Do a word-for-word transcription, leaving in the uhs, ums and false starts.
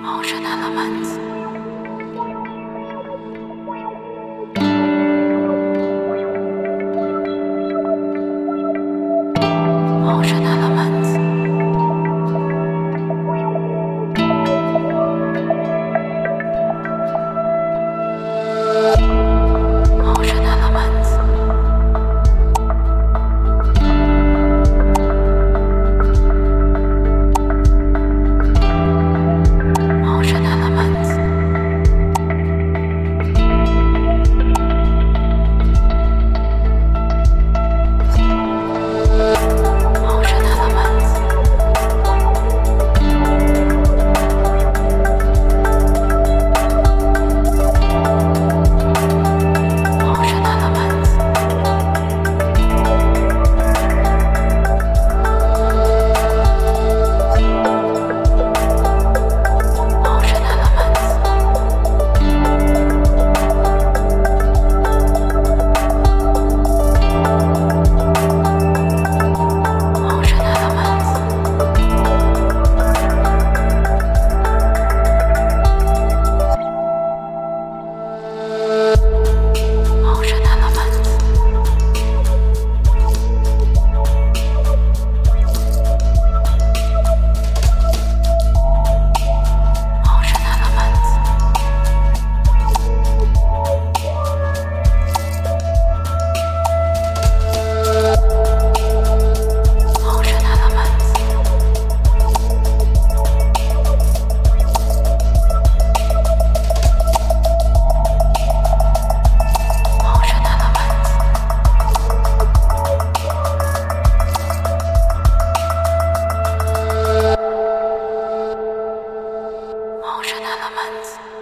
Ocean elements. Ocean elements. Ocean elements. Ocean elements. Ocean elements. Ocean elements. Ocean elements. Ocean elements. Ocean elements. Ocean elements. Ocean elements. Ocean elements. Ocean elements.